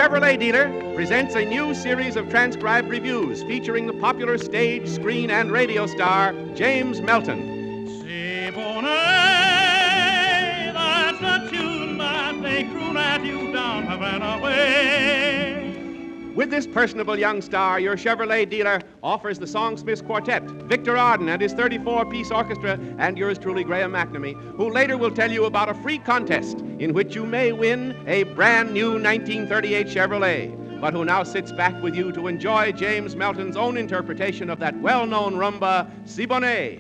Chevrolet dealer presents a new series of transcribed reviews featuring the popular stage, screen, and radio star, James Melton. Siboney, that's the tune that they croon at you down Havana way. With this personable young star, your Chevrolet dealer offers the Songsmiths Quartet, Victor Arden and his 34-piece orchestra, and yours truly, Graham McNamee, who later will tell you about a free contest in which you may win a brand new 1938 Chevrolet, but who now sits back with you to enjoy James Melton's own interpretation of that well-known rumba, Siboney.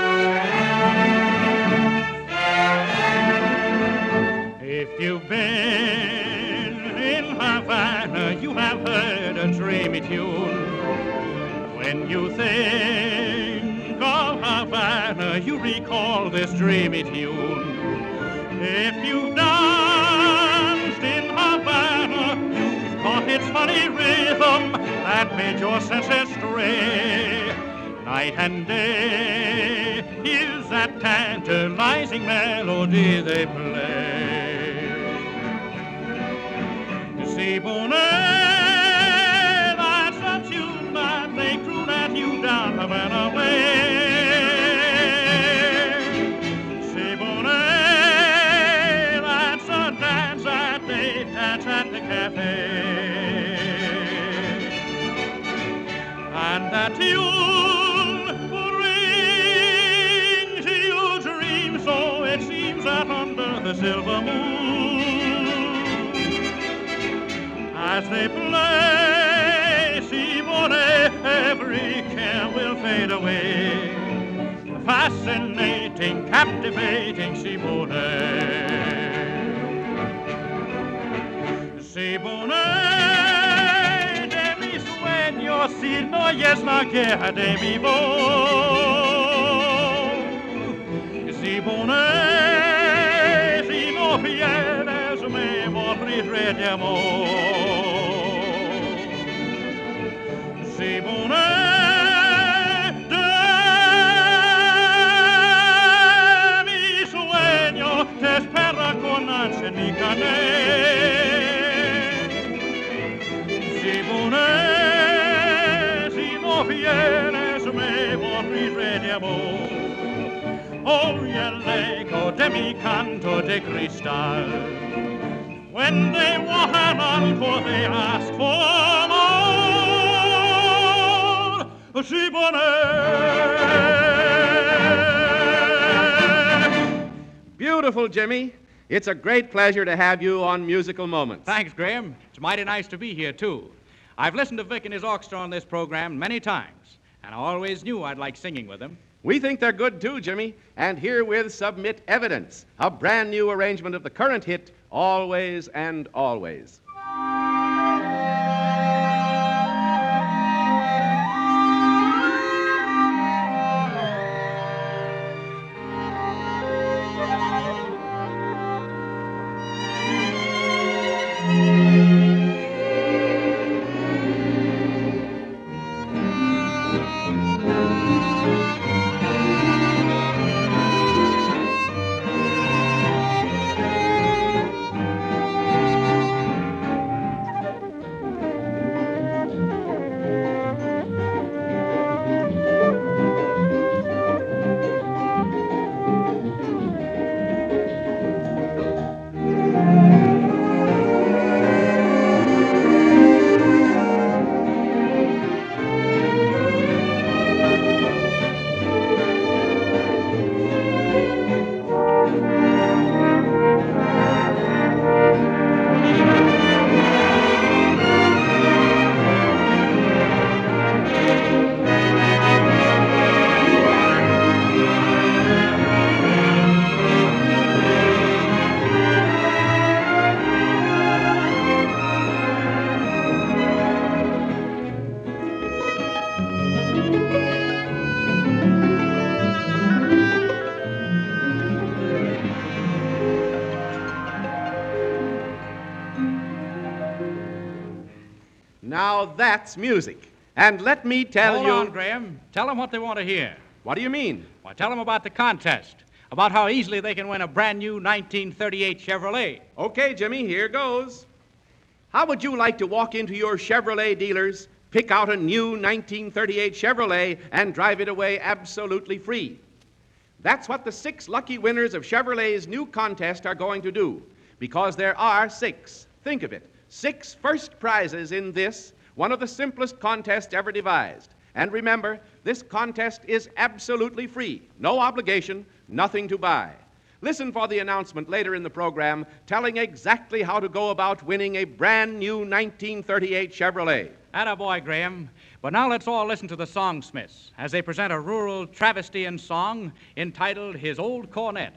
If you've been in Havana, you have heard a dreamy tune. When you think of Havana, you recall this dreamy tune. If you've danced in Havana, you've caught its funny rhythm that made your senses stray. Night and day, here's that tantalizing melody they play. Siboney, that's the tune that they croon at you down Havana way. Siboney, that's a dance that they dance at the cafe. And that tune brings you dreams, so it seems that under the silver moon, as they play Siboney, every care will fade away. Fascinating, captivating Siboney. Siboney, de mi sueño, si no es la guerra de mi voz. Siboney, si no vienes me moriré de amor. Siboney, de mi sueño, te espera con ansia mi canet. Siboney, si no vienes me moriré de amor. Oye el eco de mi canto de cristal. When they want an encore, they ask for more. Siboney. Beautiful, Jimmy. It's a great pleasure to have you on Musical Moments. Thanks, Graham. It's mighty nice to be here, too. I've listened to Vic and his orchestra on this program many times, and I always knew I'd like singing with them. We think they're good, too, Jimmy, and herewith submit Evidence, a brand new arrangement of the current hit, Always and Always. Now that's music. And let me tell you... Hold on, Graham. Tell them what they want to hear. What do you mean? Why, tell them about the contest, about how easily they can win a brand new 1938 Chevrolet. Okay, Jimmy, here goes. How would you like to walk into your Chevrolet dealers, pick out a new 1938 Chevrolet, and drive it away absolutely free? That's what the 6 lucky winners of Chevrolet's new contest are going to do, because there are 6. Think of it. 6 first prizes in this, one of the simplest contests ever devised. And remember, this contest is absolutely free. No obligation, nothing to buy. Listen for the announcement later in the program telling exactly how to go about winning a brand new 1938 Chevrolet. Attaboy, Graham. But now let's all listen to the Songsmiths as they present a rural travesty song entitled His Old Cornet.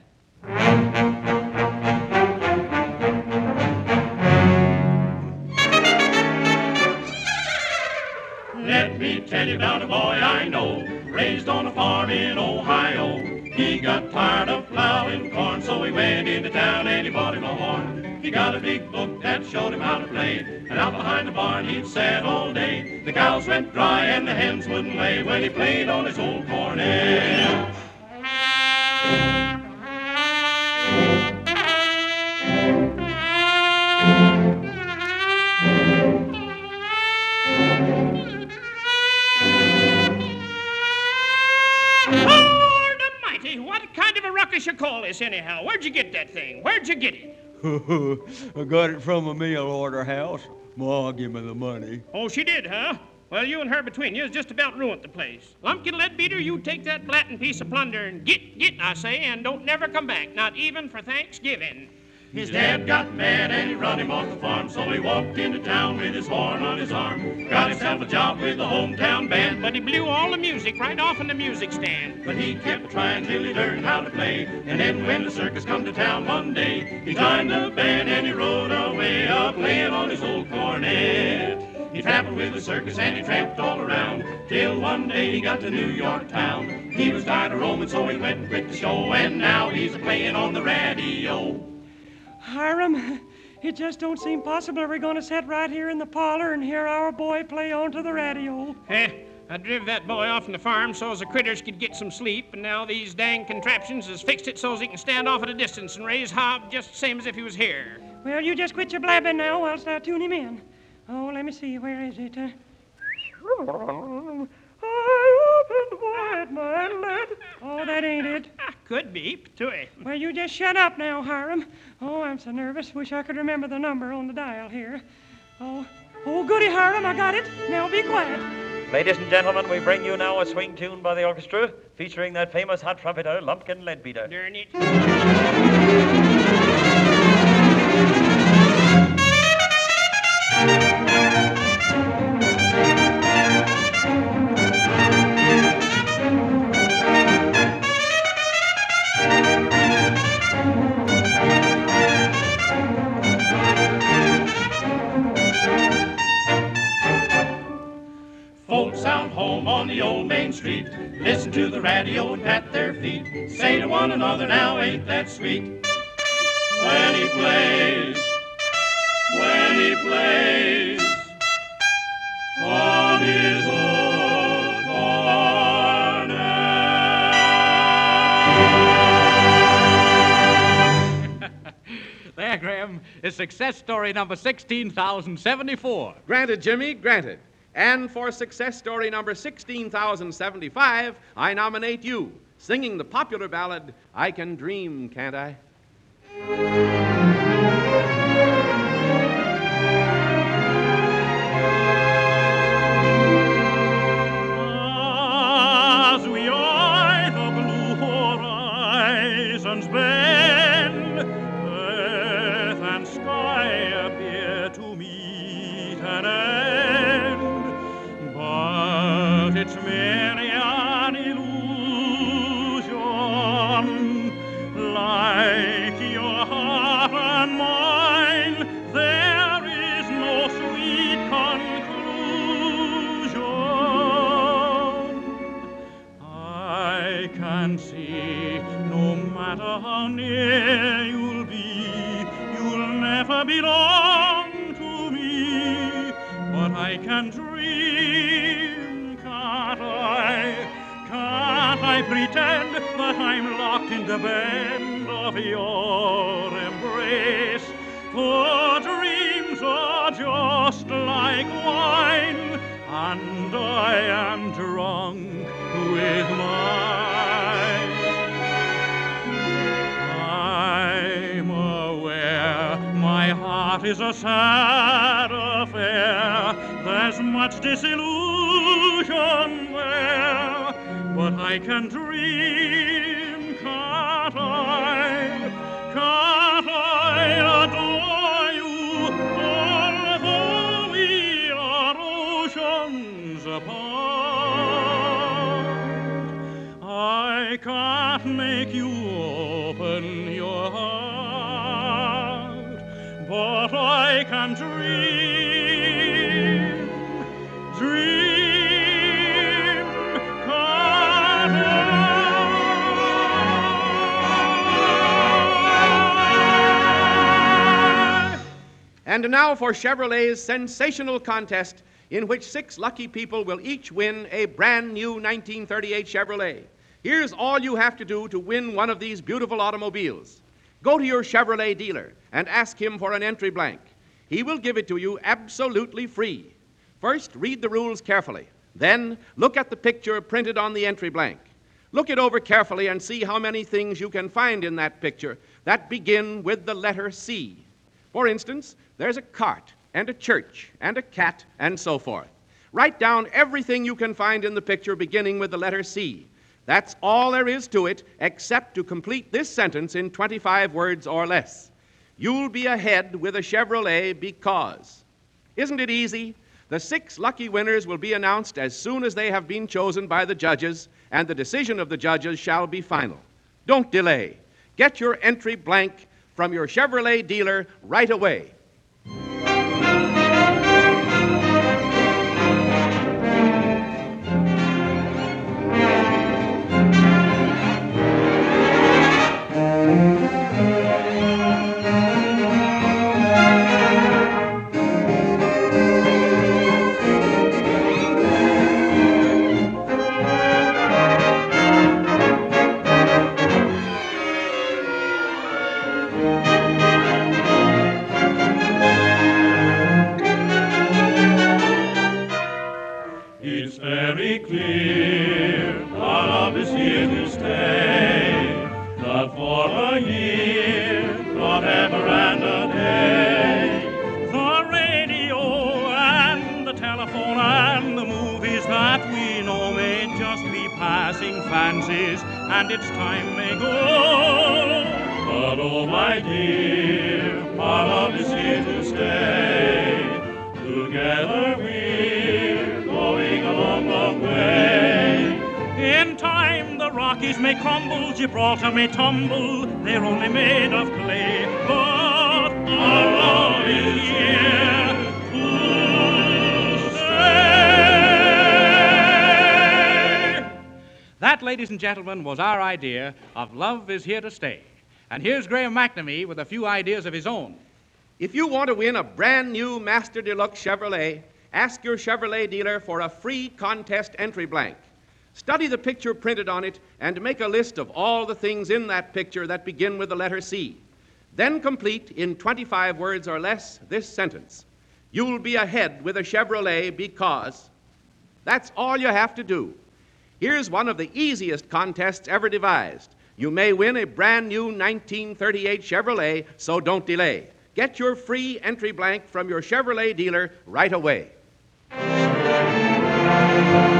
Let me tell you about a boy I know, raised on a farm in Ohio. He got tired of plowing corn, so he went into town and he bought him a horn. He got a big book that showed him how to play, and out behind the barn he'd sat all day. The cows went dry and the hens wouldn't lay when he played on his old cornet. What kind of a ruckus you call this, anyhow? Where'd you get that thing? Where'd you get it? I got it from a mail order house. Ma give me the money. Oh, she did, huh? Well, you and her between you has just about ruined the place. Lumpkin Leadbeater, you take that blattin' piece of plunder and get, I say, and don't never come back, not even for Thanksgiving. His dad got mad and he run him off the farm, so he walked into town with his horn on his arm. Got himself a job with the hometown band, But he blew all the music right off in the music stand. but he kept trying till he learned how to play. And then when the circus come to town one day, he joined the band and he rode away, playing on his old cornet. He traveled with the circus and he tramped all around, till one day he got to New York town. He was tired of roaming, so he went and quit the show, and now he's playing on the radio. Hiram, it just don't seem possible we're going to sit right here in the parlor and hear our boy play onto the radio. I driv that boy off from the farm so's the critters could get some sleep, and now these dang contraptions has fixed it so's he can stand off at a distance and raise hob just the same as if he was here. Well, you just quit your blabbing now whilst I tune him in. Oh, let me see, where is it? I opened wide my lid. Oh, that ain't it. Could be, Ptooey. Well, you just shut up now, Hiram. Oh, I'm so nervous. Wish I could remember the number on the dial here. Oh, goody, Hiram, I got it. Now be quiet. Ladies and gentlemen, we bring you now a swing tune by the orchestra featuring that famous hot trumpeter, Lumpkin Leadbeater. Darn it. Folks out home on the old main street listen to the radio and pat their feet, say to one another, now ain't that sweet? When he plays on his old cornet. There, Graham, is success story number 16,074. Granted, Jimmy, granted. And for success story number 16,075, I nominate you, singing the popular ballad, I Can Dream, Can't I? As we eye the blue horizons bend, earth and sky appear to meet an end. But it's merely an illusion, like your heart and mine. There is no sweet conclusion. I can see, no matter how near you'll be, you'll never belong to me. But I can dream, can't I? Can't I pretend that I'm locked in the bend of your embrace? For dreams are joy and I am drunk with mine. I'm aware my heart is a sad affair. There's much disillusion there, but I can dream, can't I? Can't I adore you, although we are oceans apart? I can't make you open your heart, but I can dream, can't I? And now for Chevrolet's sensational contest, in which 6 lucky people will each win a brand new 1938 Chevrolet. Here's all you have to do to win one of these beautiful automobiles. Go to your Chevrolet dealer and ask him for an entry blank. He will give it to you absolutely free. First, read the rules carefully. Then, look at the picture printed on the entry blank. Look it over carefully and see how many things you can find in that picture that begin with the letter C. For instance, there's a cart and a church and a cat and so forth. Write down everything you can find in the picture beginning with the letter C. That's all there is to it, except to complete this sentence in 25 words or less. You'll be ahead with a Chevrolet because. Isn't it easy? The 6 lucky winners will be announced as soon as they have been chosen by the judges, and the decision of the judges shall be final. Don't delay. Get your entry blank from your Chevrolet dealer right away. It's very clear our love is here to stay, not for a year, forever and a day. The radio and the telephone and the movies that we know may just be passing fancies, and its time may go. But oh my dear, our love is here to stay. Together we're going a long, long way. In time the Rockies may crumble, Gibraltar may tumble, they're only made of clay. But our love is here to stay. That, ladies and gentlemen, was our idea of Love is Here to Stay. And here's Graham McNamee with a few ideas of his own. If you want to win a brand new Master Deluxe Chevrolet, ask your Chevrolet dealer for a free contest entry blank. Study the picture printed on it and make a list of all the things in that picture that begin with the letter C. Then complete in 25 words or less this sentence. You'll be ahead with a Chevrolet because. That's all you have to do. Here's one of the easiest contests ever devised. You may win a brand new 1938 Chevrolet, so don't delay. Get your free entry blank from your Chevrolet dealer right away.